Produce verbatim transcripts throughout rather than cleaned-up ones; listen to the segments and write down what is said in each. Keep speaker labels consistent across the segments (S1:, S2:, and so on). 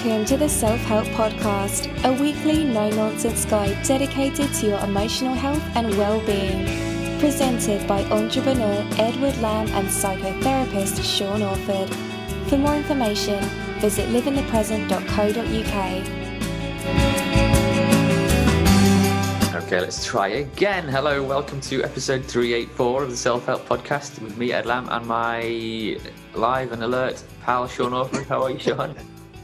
S1: Welcome to the Self-Help Podcast, a weekly no-nonsense guide dedicated to your emotional health and well-being. Presented by entrepreneur Edward Lamb and psychotherapist Sean Orford. For more information, visit live in the present dot co dot uk.
S2: Okay, let's try again. Hello, welcome to episode three eighty-four of the Self-Help Podcast with me, Ed Lamb, and my live and alert pal, Sean Orford. How are you, Sean?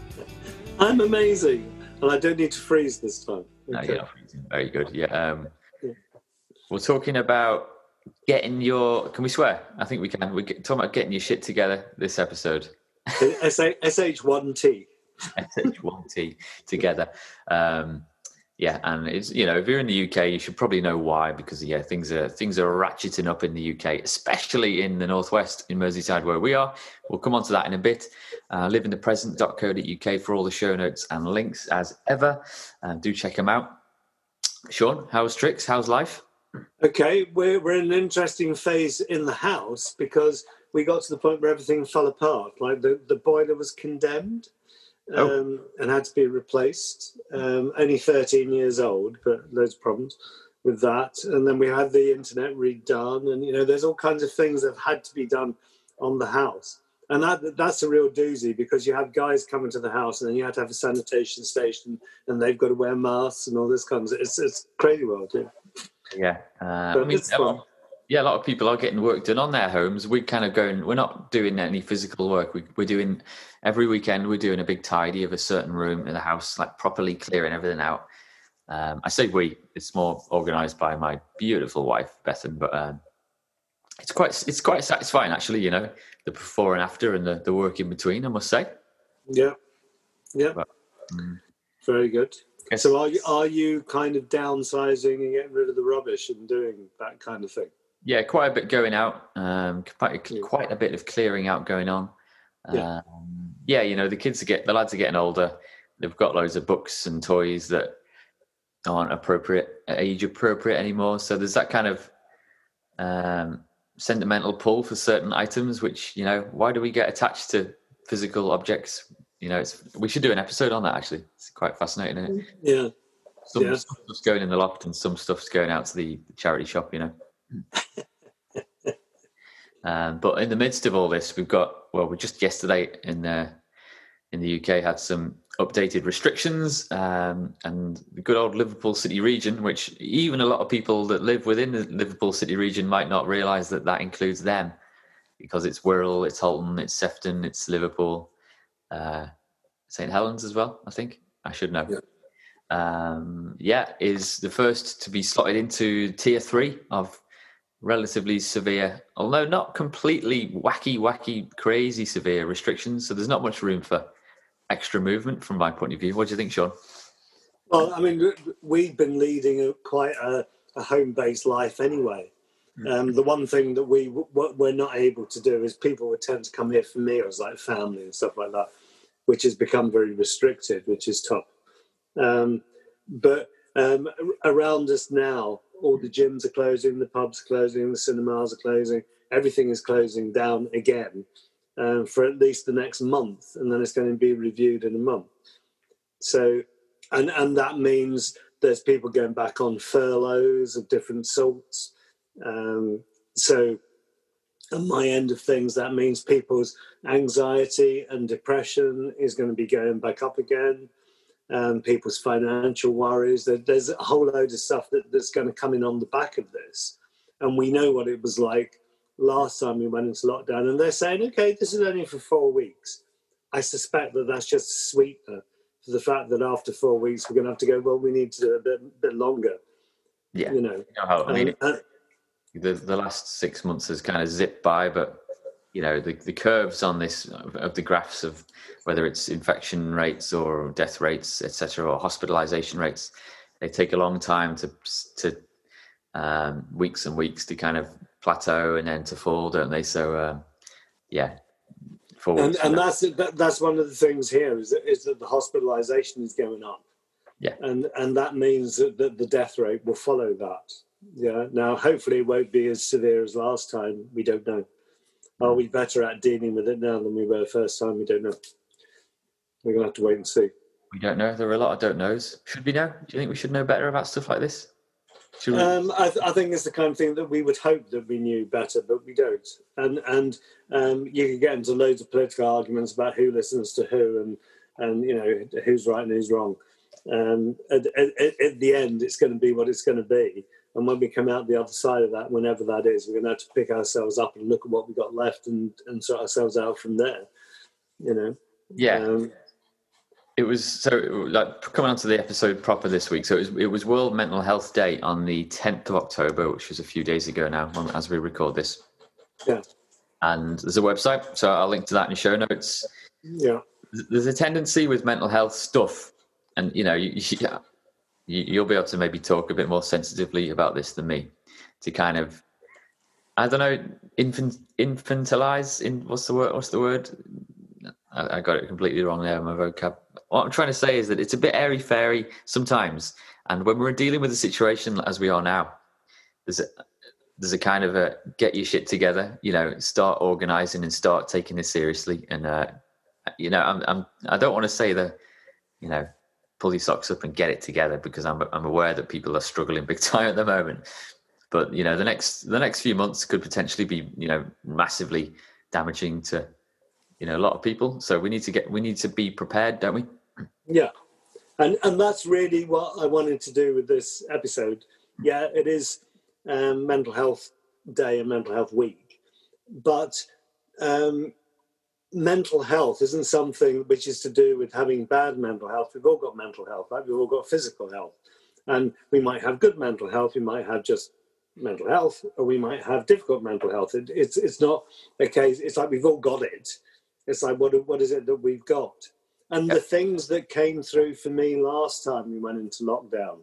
S3: I'm amazing, and I don't need to freeze this time.
S2: No,
S3: Okay.
S2: you're not freezing. Very good. Yeah. Um,
S3: Yeah.
S2: We're talking about getting your. Can we swear? I think we can. We're talking about getting your shit together this episode.
S3: S H one T.
S2: S H one T together. Um, yeah, and it's, you know, if you're in the U K, you should probably know why, because yeah, things are things are ratcheting up in the U K, especially in the northwest, in Merseyside, where we are. We'll come on to that in a bit. Uh, live in the present dot co dot uk for all the show notes and links as ever. Uh, do check them out. Sean, how's tricks? How's life?
S3: Okay, we're we're in an interesting phase in the house because we got to the point where everything fell apart. Like the, the boiler was condemned um,
S2: Oh.
S3: and had to be replaced. Um, only thirteen years old, but loads of problems with that. And then we had the internet redone, and you know, there's all kinds of things that have had to be done on the house. And that that's a real doozy, because you have guys coming to the house and then you have to have a sanitation station and they've got to wear masks and all this kind of, it's it's crazy world, yeah.
S2: Yeah, uh,
S3: But
S2: I mean,
S3: it's
S2: a lot,
S3: fun.
S2: yeah, a lot of people are getting work done on their homes. We're kind of going. We're not doing any physical work. We, we're doing every weekend. We're doing a big tidy of a certain room in the house, like properly clearing everything out. Um, I say we. It's more organised by my beautiful wife, Bethan, but um, it's quite it's quite satisfying, actually. You know, the before and after, and the, the work in between, I must say.
S3: Yeah, yeah,
S2: But, um,
S3: very good.
S2: Yes.
S3: So are you are you kind of downsizing and getting rid of the rubbish and doing that kind of thing?
S2: Yeah, quite a bit going out. Um, quite,
S3: Yeah.
S2: quite a bit of clearing out going on.
S3: Yeah.
S2: Um, yeah, you know, the kids are get the lads are getting older. They've got loads of books and toys that aren't appropriate, age appropriate anymore. So there's that kind of um, sentimental pull for certain items. Which, you know, why do we get attached to physical objects? You know, it's we should do an episode on that. Actually, it's quite fascinating, isn't it?
S3: Yeah.
S2: Some
S3: Yeah.
S2: stuff's going in the loft and some stuff's going out to the charity shop, you know. um, but in the midst of all this, we've got, well, we just yesterday in the, in the U K had some updated restrictions, um, and the good old Liverpool City region, which even a lot of people that live within the Liverpool City region might not realise that that includes them, because it's Wirral, it's Holton, it's Sefton, it's Liverpool, uh, Saint Helens as well, I think. I should know.
S3: Yeah.
S2: Um, yeah, is the first to be slotted into tier three of relatively severe, although not completely wacky, wacky, crazy severe restrictions. So there's not much room for extra movement from my point of view. What do you think, Sean?
S3: Well, I mean, we've been leading a, quite a, a home-based life anyway. Um, the one thing that we what we're not able to do is people would tend to come here for meals, like family and stuff like that, which has become very restricted, which is tough. Um, but um, around us now, all the gyms are closing, the pubs are closing, the cinemas are closing. Everything is closing down again um, for at least the next month, and then it's going to be reviewed in a month. So, and and that means there's people going back on furloughs of different sorts. Um, so, on my end of things, that means people's anxiety and depression is going to be going back up again. Um, people's financial worries. There's a whole load of stuff that, that's going to come in on the back of this. And we know what it was like last time we went into lockdown. And they're saying, okay, this is only for four weeks. I suspect that that's just a sweetener for the fact that after four weeks, we're going to have to go, well, we need to do a bit, bit longer.
S2: Yeah.
S3: You know,
S2: You know how, I mean,
S3: uh,
S2: the, the last six months has kind of zipped by, but you know, the, the curves on this of the graphs of whether it's infection rates or death rates, et cetera, or hospitalization rates, they take a long time to, to um, weeks and weeks to kind of plateau and then to fall, don't they? So, um, yeah.
S3: And, and that's that, that's one of the things here is that, is that the hospitalization is going up.
S2: Yeah.
S3: And and that means that, that the death rate will follow that. Yeah. Now, hopefully it won't be as severe as last time. We don't know. Are we better at dealing with it now than we were first time? We don't know. We're going to have to wait and see.
S2: We don't know. There are a lot of don't knows. Should we know? Do you think we should know better about stuff like this?
S3: We... Um, I, th- I think it's the kind of thing that we would hope that we knew better, but we don't. And and um, you can get into loads of political arguments about who listens to who and, and you know, who's right and who's wrong. Um, at, at, at the end, it's going to be what it's going to be. And when we come out the other side of that, whenever that is, we're going to have to pick ourselves up and look at what we got left and, and sort ourselves out from there, you know?
S2: Yeah.
S3: Um,
S2: it was, so like coming on to the episode proper this week. So it was, it was World Mental Health Day on the tenth of October, which was a few days ago now as we record this.
S3: Yeah.
S2: And there's a website, so I'll link to that in the show notes.
S3: Yeah.
S2: There's a tendency with mental health stuff, and, you know, you, you, you'll be able to maybe talk a bit more sensitively about this than me, to kind of, I don't know, infant, infantilize, in, what's the word, what's the word? I, I got it completely wrong there, my vocab. What I'm trying to say is that it's a bit airy-fairy sometimes, and when we're dealing with a situation as we are now, there's a, there's a kind of a get your shit together, you know, start organising and start taking this seriously. And, uh, you know, I'm, I'm, I don't want to say that, you know, pull your socks up and get it together, because I'm, I'm aware that people are struggling big time at the moment. But, you know, the next, the next few months could potentially be, you know, massively damaging to, you know, a lot of people. So we need to get, we need to be prepared, don't we?
S3: Yeah. And, and that's really what I wanted to do with this episode. Yeah, it is um, Mental Health Day and Mental Health Week, but um, mental health isn't something which is to do with having bad mental health. We've all got mental health, right? We've all got physical health. And we might have good mental health, we might have just mental health, or we might have difficult mental health. It, it's it's not a case, it's like we've all got it. It's like, what what is it that we've got? And the things that came through for me last time we went into lockdown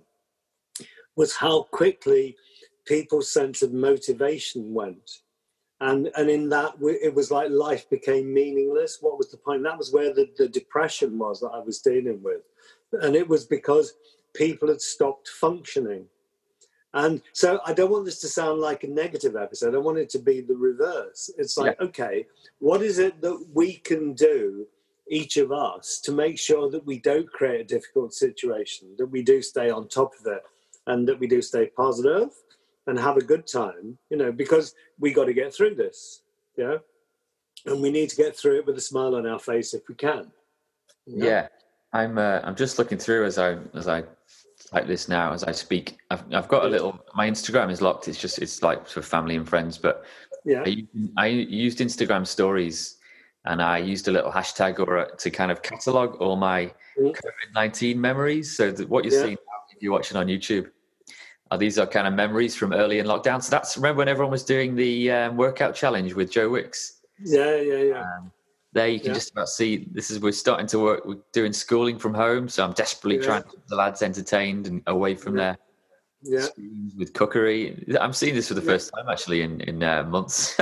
S3: was how quickly people's sense of motivation went. And and in that, it was like life became meaningless. What was the point? That was where the, the depression was that I was dealing with. And it was because people had stopped functioning. And so I don't want this to sound like a negative episode. I want it to be the reverse. It's like, yeah. Okay, what is it that we can do, each of us, to make sure that we don't create a difficult situation, that we do stay on top of it, and that we do stay positive and have a good time, you know, because we got to get through this, yeah? And we need to get through it with a smile on our face if we can. You know? Yeah,
S2: I'm uh, I'm just looking through as I as I type this now, as I speak. I've I've got a little, my Instagram is locked. It's just, it's like for family and friends, but
S3: yeah,
S2: I, I used Instagram stories, and I used a little hashtag or a, to kind of catalogue all my mm. COVID nineteen memories. So that what you're yeah. seeing now, if you're watching on YouTube, are these are kind of memories from early in lockdown. So that's, remember when everyone was doing the um, workout challenge with Joe Wicks?
S3: Yeah, yeah, yeah.
S2: Um, there you can yeah. just about see, this is, we're starting to work, we're doing schooling from home. So I'm desperately yeah. trying to keep the lads entertained and away from
S3: yeah.
S2: their
S3: yeah.
S2: screens with cookery. I'm seeing this for the yeah. first time actually in, in uh, months.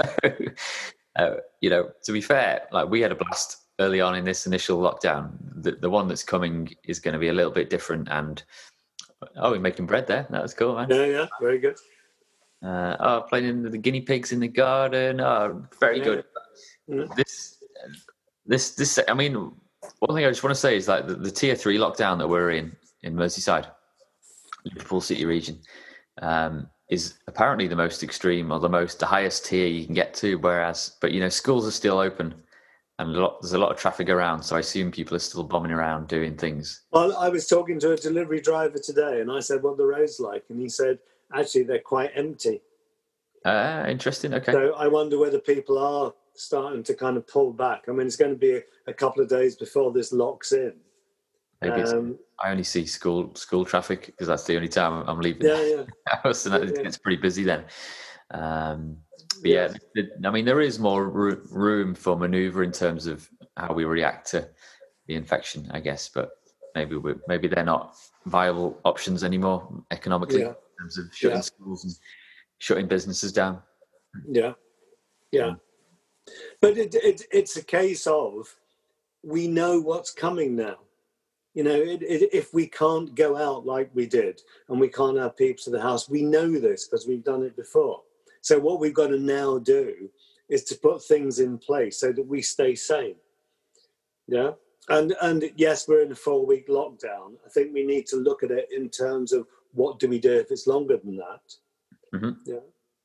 S2: uh, you know, to be fair, like we had a blast early on in this initial lockdown. The, the one that's coming is going to be a little bit different. And oh, we're making bread there. That was cool, man.
S3: Yeah, yeah, very good.
S2: Uh, oh, playing the guinea pigs in the garden. Oh, very yeah. good. Mm-hmm. This, this, this. I mean, one thing I just want to say is like the, the tier three lockdown that we're in in Merseyside, Liverpool City region, um, is apparently the most extreme or the most the highest tier you can get to. Whereas, but you know, schools are still open. And a lot, there's a lot of traffic around, so I assume people are still bombing around doing things.
S3: Well, I was talking to a delivery driver today, and I said, what are the roads like? And he said, actually, they're quite empty.
S2: Ah, uh, interesting, okay.
S3: So I wonder whether people are starting to kind of pull back. I mean, it's going to be a, a couple of days before this locks in.
S2: Maybe it's, um, I only see school school traffic, because that's the only time I'm leaving
S3: yeah, yeah.
S2: the house, and
S3: yeah.
S2: it's pretty busy then. Um But yeah, I mean, there is more room for manoeuvre in terms of how we react to the infection, I guess. But maybe we maybe they're not viable options anymore economically
S3: yeah.
S2: in terms of shutting
S3: yeah.
S2: schools and shutting businesses down.
S3: Yeah, yeah. But it, it, it's a case of we know what's coming now. You know, it, it, if we can't go out like we did and we can't have people to the house, we know this because we've done it before. So what we've got to now do is to put things in place so that we stay sane. Yeah. And and yes, we're in a four week lockdown. I think we need to look at it in terms of what do we do if it's longer than that.
S2: Mm-hmm.
S3: Yeah.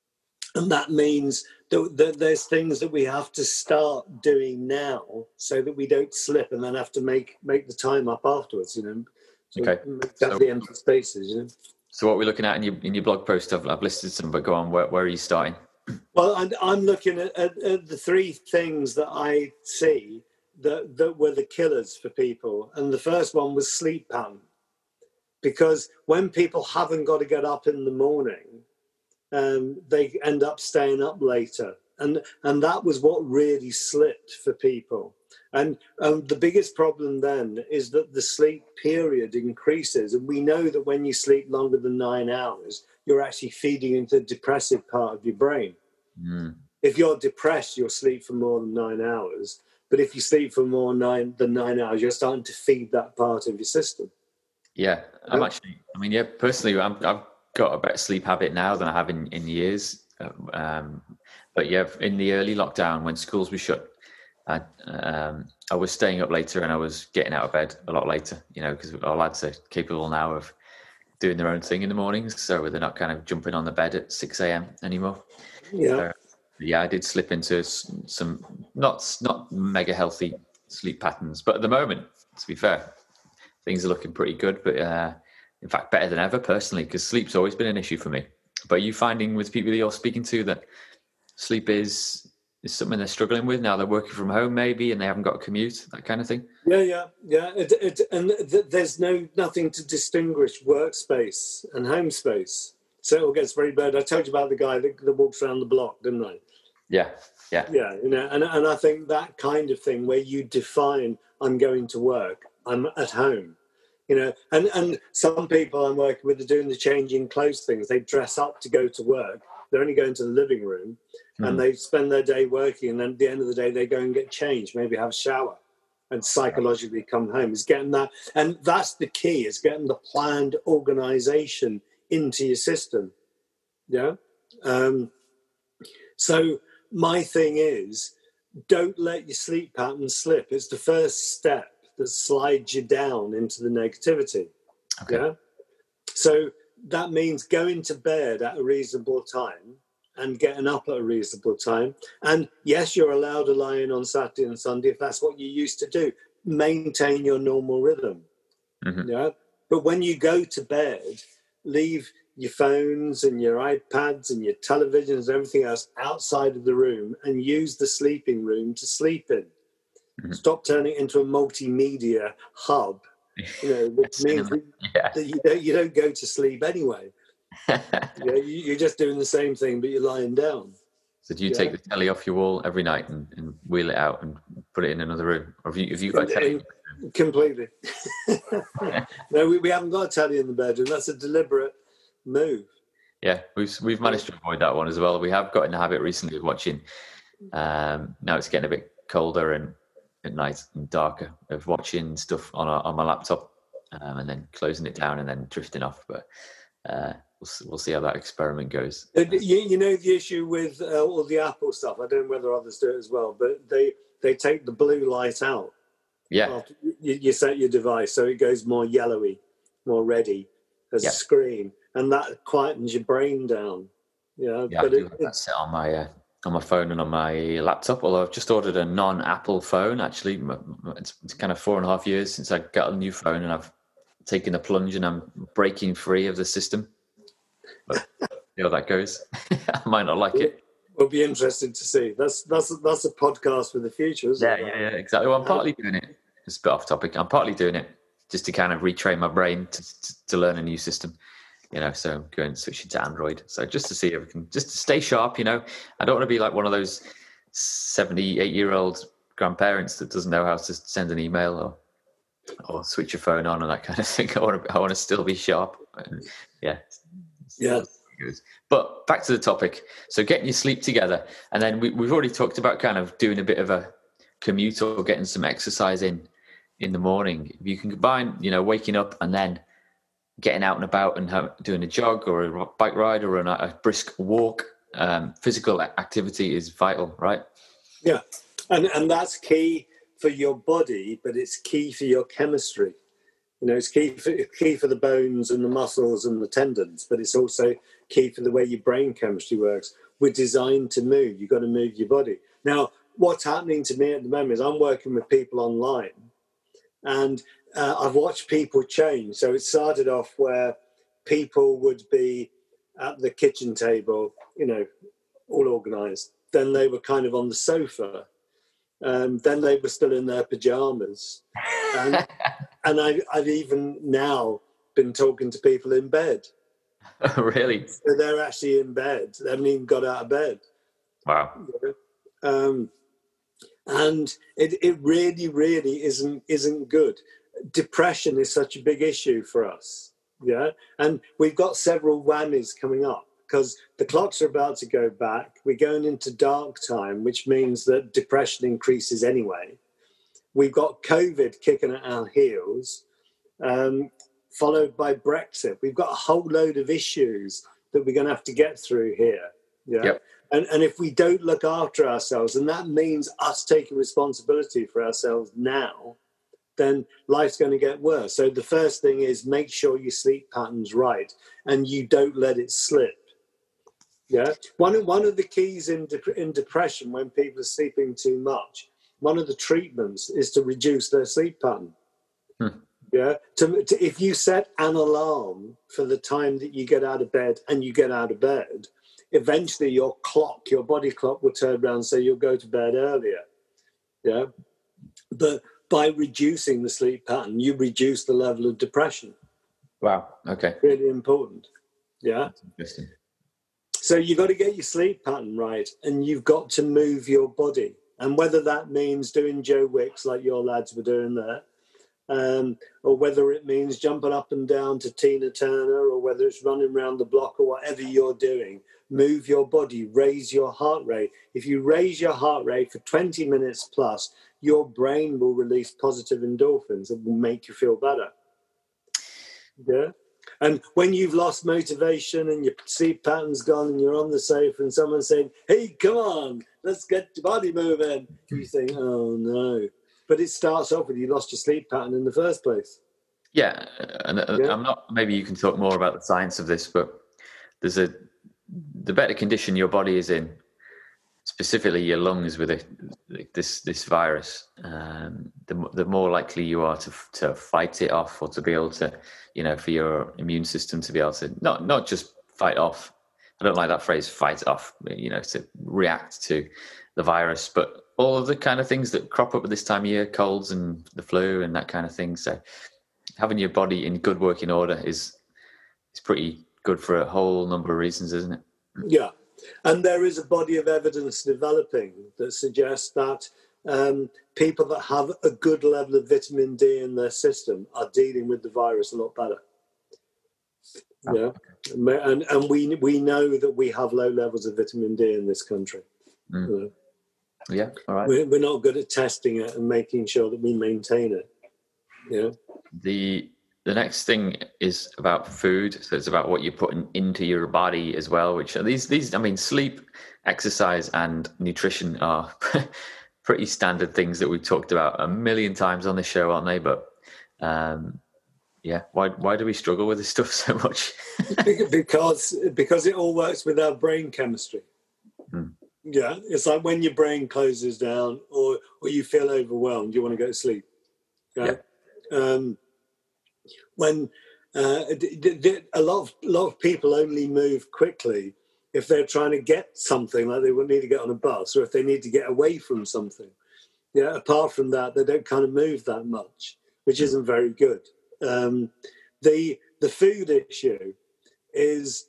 S3: And that means that, that there's things that we have to start doing now so that we don't slip and then have to make make the time up afterwards, you know. So
S2: Okay.
S3: make that
S2: So-
S3: the empty spaces, you know.
S2: So what we're looking at in your in your blog post, I've, I've listed some, but go on. Where, where are you starting?
S3: Well, I'm, I'm looking at, at, at the three things that I see that, that were the killers for people. And the first one was sleep pattern. Because when people haven't got to get up in the morning, um, they end up staying up later. And, and that was what really slipped for people. And um, the biggest problem then is that the sleep period increases. And we know that when you sleep longer than nine hours, you're actually feeding into the depressive part of your brain.
S2: Mm.
S3: If you're depressed, you'll sleep for more than nine hours. But if you sleep for more nine, than nine hours, you're starting to feed that part of your system.
S2: Yeah, I'm
S3: Yeah.
S2: actually, I mean, yeah, personally, I'm, I've got a better sleep habit now than I have in, in years. Um, but yeah, in the early lockdown when schools were shut, I, um, I was staying up later and I was getting out of bed a lot later, you know, because our lads are capable now of doing their own thing in the mornings. So they're not kind of jumping on the bed at six a.m. anymore.
S3: Yeah.
S2: Uh, yeah, I did slip into s- some not not mega healthy sleep patterns, but at the moment, to be fair, things are looking pretty good. But uh, in fact, better than ever personally, because sleep's always been an issue for me. But are you finding with people that you're speaking to that sleep is is something they're struggling with now? They're working from home maybe, and they haven't got a commute, that kind of thing.
S3: Yeah, yeah, yeah. It, it, and th- there's no nothing to distinguish workspace and home space. So it all gets very bad. I told you about the guy that, that walks around the block, didn't I?
S2: Yeah, yeah,
S3: Yeah, you know, and and I think that kind of thing where you define, I'm going to work, I'm at home, you know, and and some people I'm working with are doing the changing clothes things. They dress up to go to work. They're only going to the living room,
S2: Hmm.
S3: and they spend their day working, and then at the end of the day they go and get changed, maybe have a shower, and psychologically come home. Is getting that, and that's the key. Is getting the planned organisation into your system. Yeah. Um, so my thing is, don't let your sleep pattern slip. It's the first step that slides you down into the negativity.
S2: Okay.
S3: Yeah. So that means going to bed at a reasonable time and getting up at a reasonable time. And yes, you're allowed to lie in on Saturday and Sunday if that's what you used to do. Maintain your normal rhythm.
S2: Mhm.
S3: Yeah. But when you go to bed, leave your phones and your iPads and your televisions and everything else outside of the room and use the sleeping room to sleep in.
S2: Mhm.
S3: Stop turning it into a multimedia hub, you know, which means that,
S2: Yeah.
S3: that you, don't, you don't go to sleep anyway. You know, you, you're just doing the same thing, but you're lying down.
S2: So do you
S3: Yeah.
S2: take the telly off your wall every night and, and wheel it out and put it in another room? Or have you, have you got a telly?
S3: Completely. No, we, we haven't got a telly in the bedroom. That's a deliberate move.
S2: Yeah, we've we've managed to avoid that one as well. We have got in the habit recently of watching. Um, now it's getting a bit colder and at night and darker, of watching stuff on our, on my laptop, um, and then closing it down and then drifting off. But uh, we'll s- we'll see how that experiment goes.
S3: Uh, You, you know the issue with uh, all the Apple stuff. I don't know whether others do it as well, but they they take the blue light out
S2: Yeah,
S3: after you, you set your device, so it goes more yellowy, more reddy as
S2: Yeah.
S3: a screen, and that quietens your brain down. Yeah,
S2: yeah, I
S3: but
S2: do
S3: it,
S2: have that set on my uh, on my phone and on my laptop. Although I've just ordered a non-Apple phone. Actually, M- m- it's, it's kind of four and a half years since I got a new phone, and I've taken the plunge and I'm breaking free of the system. But see how that goes. I might not like it.
S3: will be interesting to see. That's that's that's a podcast for the future, isn't
S2: Yeah,
S3: it?
S2: yeah, yeah, exactly. Well, I'm partly doing it. It's a bit off topic. I'm partly doing it just to kind of retrain my brain to, to, to learn a new system, you know. So I'm going switching to Android. So just to see if we can, just to stay sharp, you know. I don't want to be like one of those seventy-eight year old grandparents that doesn't know how to send an email or or switch your phone on and that kind of thing. I want to, I want to still be sharp. And yeah,
S3: Yeah.
S2: But back to the topic. So getting your sleep together, and then we, we've already talked about kind of doing a bit of a commute or getting some exercise in in the morning. If you can combine, you know, waking up and then getting out and about and have, doing a jog or a bike ride or a, a brisk walk, um, physical activity is vital, right?
S3: Yeah, and and that's key for your body, but it's key for your chemistry. You know, it's key for, key for the bones and the muscles and the tendons, but it's also key for the way your brain chemistry works. We're designed to move. You've got to move your body. Now, what's happening to me at the moment is I'm working with people online, and uh, I've watched people change. So it started off where people would be at the kitchen table, you know, all organised. Then they were kind of on the sofa. Um, then they were still in their pajamas. And, and I, I've even now been talking to people in bed.
S2: Oh, really?
S3: So they're actually in bed. They haven't even got out of bed.
S2: Wow.
S3: You know? um, and it, it really, really isn't isn't good. Depression is such a big issue for us. Yeah. And we've got several whammies coming up, because the clocks are about to go back. We're going into dark time, which means that depression increases anyway. We've got COVID kicking at our heels, um, followed by Brexit. We've got a whole load of issues that we're going to have to get through here. Yeah.
S2: Yep.
S3: And, and if we don't look after ourselves, and that means us taking responsibility for ourselves now, then life's going to get worse. So the first thing is make sure your sleep pattern's right and you don't let it slip. Yeah. One of, one of the keys in, de- in depression, when people are sleeping too much, one of the treatments is to reduce their sleep pattern. Hmm. Yeah. To, to, if you set an alarm for the time that you get out of bed and you get out of bed, eventually your clock, your body clock will turn around, so you'll go to bed earlier. Yeah. But by reducing the sleep pattern, you reduce the level of depression.
S2: Wow. Okay.
S3: Really important. Yeah.
S2: That's interesting.
S3: So you've got to get your sleep pattern right, and you've got to move your body. And whether that means doing Joe Wicks like your lads were doing there, um, or whether it means jumping up and down to Tina Turner, or whether it's running around the block, or whatever you're doing, move your body, raise your heart rate. If you raise your heart rate for twenty minutes plus, your brain will release positive endorphins that will make you feel better. Yeah. And when you've lost motivation and your sleep pattern's gone and you're on the sofa and someone's saying, hey, come on, let's get your body moving, you think, oh, no. But it starts off with you lost your sleep pattern in the first place.
S2: Yeah. And
S3: yeah.
S2: I'm not, maybe you can talk more about the science of this, but there's a, the better condition your body is in, specifically your lungs with a, this this virus, um, the the more likely you are to to fight it off, or to be able to, you know, for your immune system to be able to not not just fight off. I don't like that phrase, fight off. You know, to react to the virus, but all of the kind of things that crop up at this time of year, colds and the flu and that kind of thing. So having your body in good working order is is pretty good for a whole number of reasons, isn't it?
S3: Yeah. And there is a body of evidence developing that suggests that um, people that have a good level of vitamin D in their system are dealing with the virus a lot better. Oh, yeah, okay. and and we we know that we have low levels of vitamin D in this country.
S2: Mm.
S3: You know?
S2: Yeah, all right.
S3: We're, we're not good at testing it and making sure that we maintain it. Yeah.
S2: The The next thing is about food. So it's about what you're putting into your body as well, which are these, these, I mean, sleep, exercise and nutrition are pretty standard things that we've talked about a million times on this show, aren't they? But um, yeah, why, why do we struggle with this stuff so much?
S3: because, because it all works with our brain chemistry. Hmm. Yeah. It's like when your brain closes down, or, or you feel overwhelmed, you want to go to sleep. Yeah. yeah. Um, When uh, a lot of a lot of people only move quickly if they're trying to get something, like they would need to get on a bus, or if they need to get away from something. Yeah. Apart from that, they don't kind of move that much, which isn't very good. Um, the the food issue is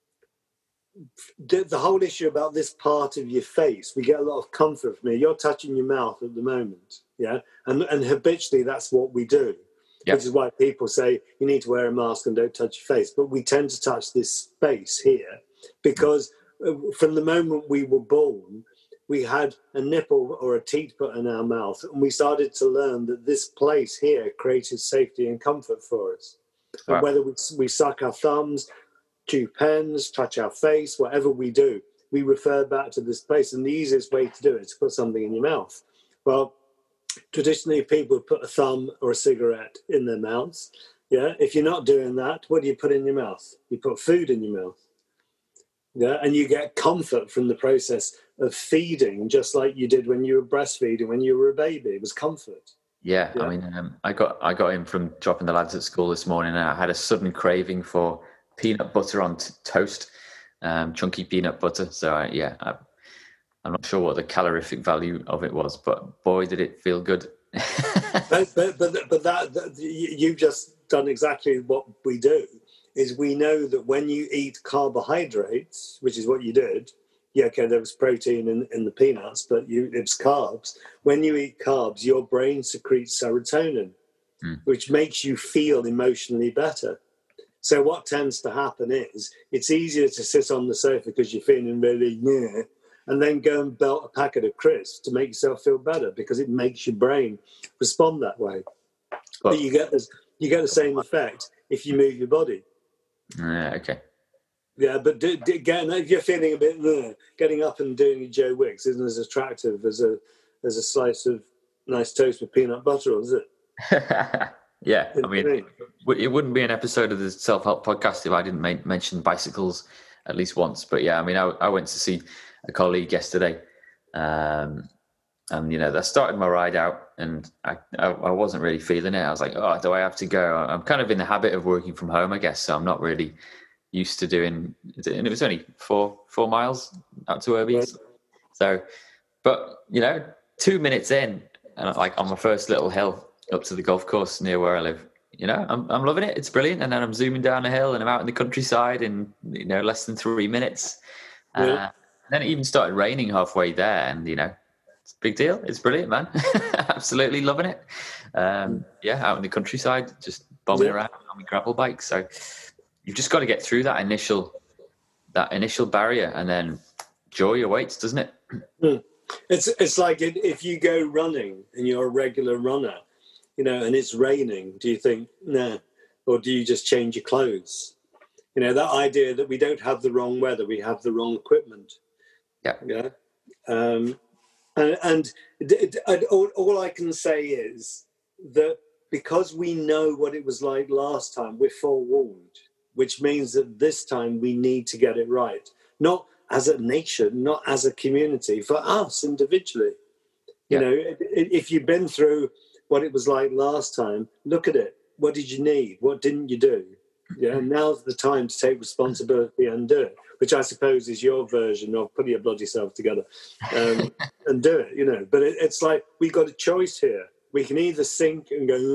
S3: the, the whole issue about this part of your face. We get a lot of comfort from it. You're touching your mouth at the moment, yeah, and and habitually that's what we do. Yep. Which is why people say you need to wear a mask and don't touch your face. But we tend to touch this space here because from the moment we were born, we had a nipple or a teat put in our mouth, and we started to learn that this place here created safety and comfort for us. Wow. And whether we, we suck our thumbs, chew pens, touch our face, whatever we do, we refer back to this place. And the easiest way to do it is to put something in your mouth. Well, traditionally people put a thumb or a cigarette in their mouths. Yeah. If you're not doing that, what do you put in your mouth? You put food in your mouth. Yeah. And you get comfort from the process of feeding, just like you did when you were breastfeeding, when you were a baby. It was comfort.
S2: Yeah,
S3: yeah.
S2: I mean, um, I got I got in from dropping the lads at school this morning, and I had a sudden craving for peanut butter on t- toast, um, chunky peanut butter. So I, yeah, I, I'm not sure what the calorific value of it was, but boy, did it feel good.
S3: but but but, but that, that you've just done exactly what we do. Is we know that when you eat carbohydrates, which is what you did. Yeah, okay, there was protein in, in the peanuts, but you, it's carbs. When you eat carbs, your brain secretes serotonin, mm. which makes you feel emotionally better. So what tends to happen is it's easier to sit on the sofa because you're feeling really yeah, and then go and belt a packet of crisps to make yourself feel better because it makes your brain respond that way. Well, but you get this, you get the same effect if you move your body.
S2: Yeah, okay.
S3: Yeah, but do, do, again, if you're feeling a bit, uh, getting up and doing your Joe Wicks isn't as attractive as a as a slice of nice toast with peanut butter, is it?
S2: Yeah, I mean, it, it wouldn't be an episode of the Self-Help Podcast if I didn't make, mention bicycles at least once. But yeah, I mean, I, I went to see a colleague yesterday, um, and you know, I started my ride out, and I, I I wasn't really feeling it. I was like, oh, do I have to go? I'm kind of in the habit of working from home, I guess, so I'm not really used to doing, and it was only four four miles out to Irby's. So, but you know, two minutes in, and like on my first little hill up to the golf course near where I live, you know, I'm I'm loving it. It's brilliant. And then I'm zooming down a hill, and I'm out in the countryside in you know less than three minutes. Yeah. Uh, and then it even started raining halfway there, and you know, it's a big deal. It's brilliant, man. Absolutely loving it. Um, yeah, out in the countryside, just bombing yeah. around on my gravel bike. So. You've just got to get through that initial that initial barrier, and then joy awaits, doesn't it?
S3: Mm. It's it's like if you go running and you're a regular runner, you know, and it's raining. Do you think nah, or do you just change your clothes? You know, that idea that we don't have the wrong weather, we have the wrong equipment.
S2: Yeah,
S3: yeah. Um, and and it, it, all, all I can say is that because we know what it was like last time, we're forewarned. Which means that this time we need to get it right. Not as a nation, not as a community, for us individually. You yeah. know, if you've been through what it was like last time, look at it. What did you need? What didn't you do? Yeah, now's the time to take responsibility and do it, which I suppose is your version of putting your bloody self together um, and do it, you know. But it, it's like we've got a choice here. We can either sink and go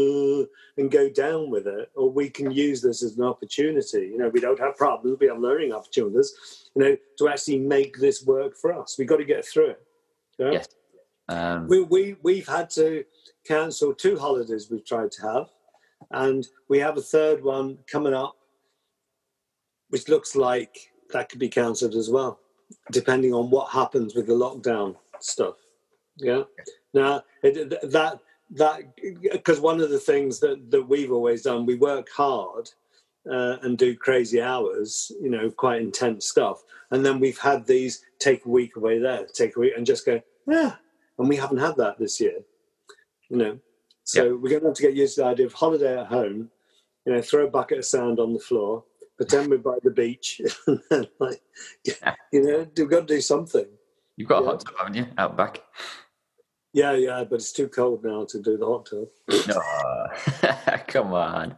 S3: and go down with it, or we can use this as an opportunity. You know, we don't have problems; we have learning opportunities. You know, to actually make this work for us, we've got to get through it. Yeah?
S2: Yes. Um,
S3: we we we've had to cancel two holidays we've tried to have, and we have a third one coming up, which looks like that could be cancelled as well, depending on what happens with the lockdown stuff. Yeah. Now it, that that because one of the things that, that we've always done, we work hard uh, and do crazy hours, you know, quite intense stuff, and then we've had these take a week away there, take a week, and just go yeah, and we haven't had that this year, you know. So yeah. We're going to have to get used to the idea of holiday at home, you know, throw a bucket of sand on the floor, pretend we're by the beach, and then like, you know, we've got to do something.
S2: You've got
S3: yeah.
S2: a hot tub, haven't you, out back?
S3: Yeah, yeah, but it's too cold now to do the hot tub.
S2: No, come on.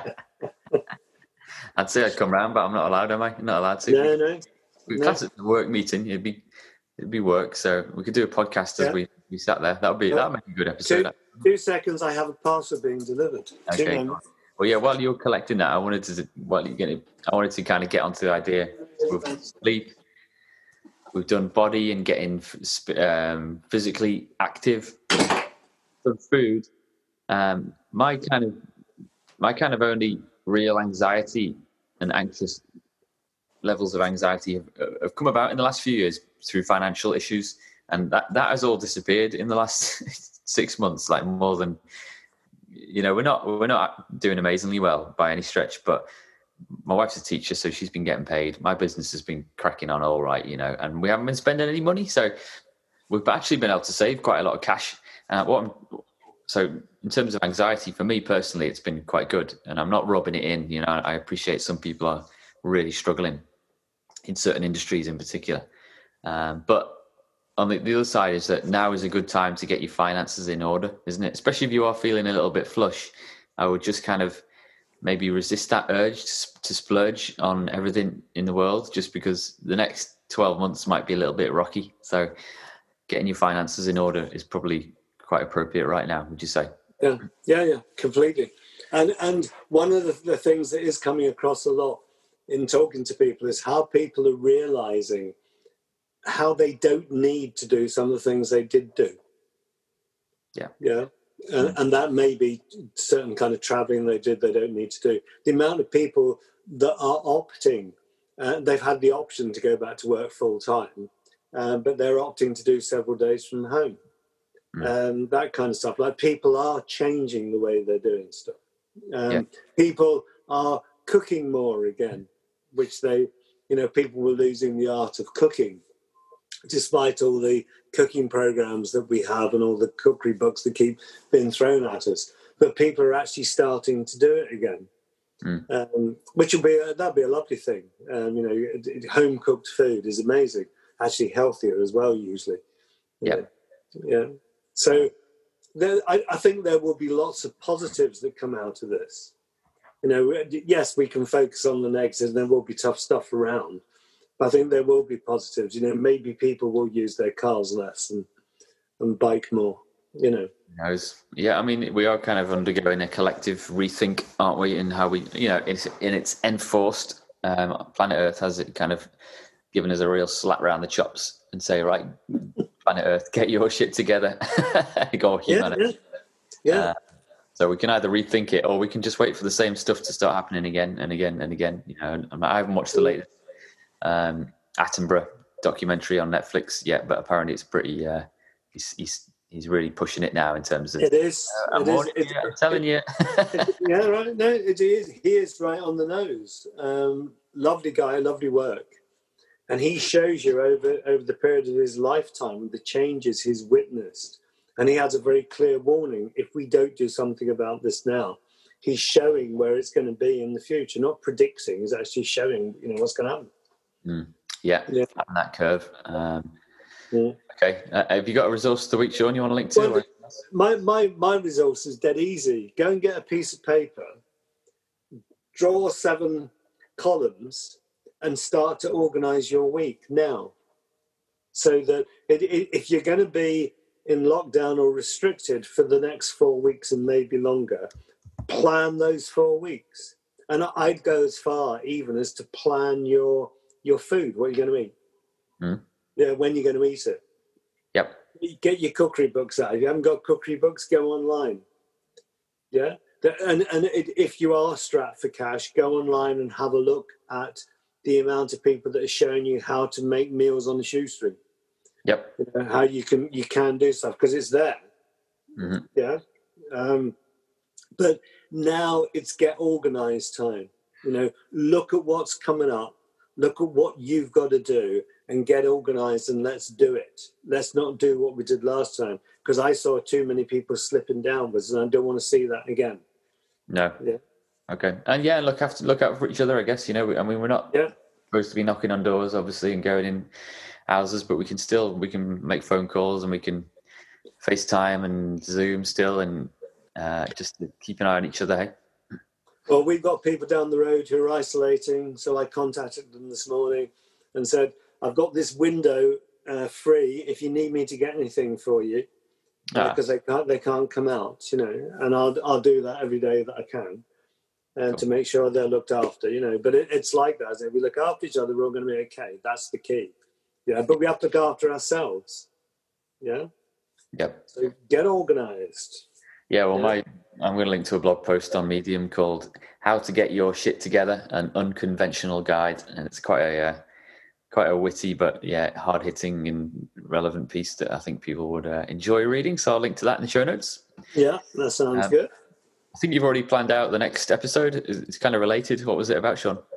S2: I'd say I'd come round, but I'm not allowed, am I? I'm not allowed to.
S3: No, no.
S2: We
S3: no.
S2: class it as a work meeting. It'd be, it'd be work. So we could do a podcast as yeah. we, we sat there. That would be, yeah. that would make a good episode.
S3: Two, two seconds. I have a parcel being delivered.
S2: Okay. Well, yeah. While you're collecting that, I wanted to, while you're getting, I wanted to kind of get onto the idea of sleep. We've done body and getting um, physically active. For food, um, my kind of my kind of only real anxiety and anxious levels of anxiety have, have come about in the last few years through financial issues, and that, that has all disappeared in the last six months. Like more than you know, we're not we're not doing amazingly well by any stretch, but my wife's a teacher, so she's been getting paid. My business has been cracking on all right, you know, and we haven't been spending any money. So we've actually been able to save quite a lot of cash Uh, what I'm, so in terms of anxiety, for me personally, it's been quite good, and I'm not rubbing it in. You know, I appreciate some people are really struggling in certain industries in particular, um, but on the, the other side is that now is a good time to get your finances in order, isn't it? Especially if you are feeling a little bit flush. I would just kind of maybe resist that urge to, to splurge on everything in the world, just because the next twelve months might be a little bit rocky. So getting your finances in order is probably quite appropriate right now, would you say?
S3: Yeah, yeah, yeah, completely. And and one of the, the things that is coming across a lot in talking to people is how people are realizing how they don't need to do some of the things they did do.
S2: Yeah.
S3: Yeah. And, and that may be certain kind of traveling they did they don't need to do. The amount of people that are opting, uh, they've had the option to go back to work full time, uh, but they're opting to do several days from home. Mm. Um, that kind of stuff. Like people are changing the way they're doing stuff. Um, yeah. People are cooking more again, which they, you know, people were losing the art of cooking, despite all the cooking programs that we have and all the cookery books that keep being thrown at us. But people are actually starting to do it again, mm. um, which will be a, that'd be a lovely thing. Um, you know, home cooked food is amazing, actually healthier as well usually.
S2: Yeah,
S3: yeah. So there, I, I think there will be lots of positives that come out of this. You know, yes, we can focus on the negatives, and there will be tough stuff around. I think there will be positives. You know, maybe people will use their cars less and, and bike more, you know.
S2: Yeah, I mean, we are kind of undergoing a collective rethink, aren't we, in how we, you know, it's, and it's enforced. Um, Planet Earth has it kind of given us a real slap round the chops and say, right, Planet Earth, get your shit together. Go humanity.
S3: Yeah, yeah. Uh,
S2: so we can either rethink it or we can just wait for the same stuff to start happening again and again and again. You know, I haven't watched the latest Um, Attenborough documentary on Netflix yet, but apparently it's pretty. Uh, he's he's he's really pushing it now in terms of.
S3: It is.
S2: Uh, I'm,
S3: it is.
S2: It, I'm telling
S3: it,
S2: you.
S3: it, yeah, right. No, it is. He is right on the nose. Um, lovely guy, lovely work, and he shows you over over the period of his lifetime the changes he's witnessed, and he has a very clear warning: if we don't do something about this now, he's showing where it's going to be in the future, not predicting. He's actually showing, you know, what's going to happen.
S2: Mm. Yeah,
S3: yeah,
S2: on that curve. Um,
S3: yeah.
S2: Okay, uh, have you got a resource of the week, Sean? You want to link to?
S3: Well, my my my resource is dead easy. Go and get a piece of paper, draw seven columns, and start to organise your week now. So that it, it, if you're going to be in lockdown or restricted for the next four weeks and maybe longer, plan those four weeks. And I'd go as far even as to plan your your food, what you're going to eat.
S2: Mm.
S3: Yeah, when you're going to eat it.
S2: Yep.
S3: Get your cookery books out. If you haven't got cookery books, go online. Yeah. And, and if you are strapped for cash, go online and have a look at the amount of people that are showing you how to make meals on the shoestring.
S2: Yep.
S3: You know, how you can you can do stuff because it's there.
S2: Mm-hmm.
S3: Yeah. Um, but now it's get organised time. You know, look at what's coming up. Look at what you've got to do and get organised and let's do it. Let's not do what we did last time because I saw too many people slipping downwards and I don't want to see that again.
S2: No.
S3: Yeah.
S2: Okay. And yeah, look after look out for each other, I guess. You know, I mean, we're not
S3: yeah.
S2: supposed to be knocking on doors, obviously, and going in houses, but we can still, we can make phone calls and we can FaceTime and Zoom still and uh, just keep an eye on each other, hey?
S3: Well, we've got people down the road who are isolating, so I contacted them this morning and said, I've got this window uh, free if you need me to get anything for you, because uh, ah. they can't they can't come out, you know, and I'll I'll do that every day that I can, and uh, cool. to make sure they're looked after, you know. But it, it's like that. If we look after each other, we're all going to be okay. That's the key. Yeah, but we have to look after ourselves. Yeah.
S2: Yep.
S3: So get organised.
S2: Yeah, well, my I'm going to link to a blog post on Medium called "How to Get Your Shit Together: An Unconventional Guide," and it's quite a uh, quite a witty but yeah hard hitting and relevant piece that I think people would uh, enjoy reading. So I'll link to that in the show notes.
S3: Yeah, that sounds um, good.
S2: I think you've already planned out the next episode. It's kind of related. What was it about, Sean?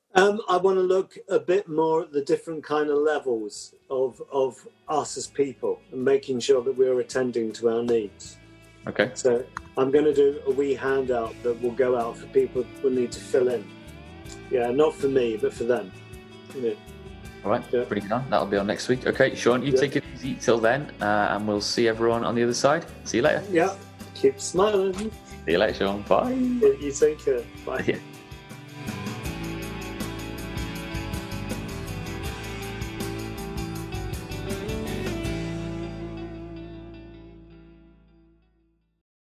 S3: Um, I want to look a bit more at the different kind of levels of of us as people and making sure that we're attending to our needs.
S2: Okay.
S3: So I'm going to do a wee handout that will go out for people who need to fill in. Yeah, not for me, but for them. You know.
S2: All right,
S3: Yeah.
S2: bring it on. That'll be on next week. Okay, Sean, you
S3: Yeah.
S2: take it easy till then, uh, and we'll see everyone on the other side. See you later.
S3: Yeah, keep smiling.
S2: See you later, Sean. Bye.
S3: You take care. Bye.
S2: Yeah.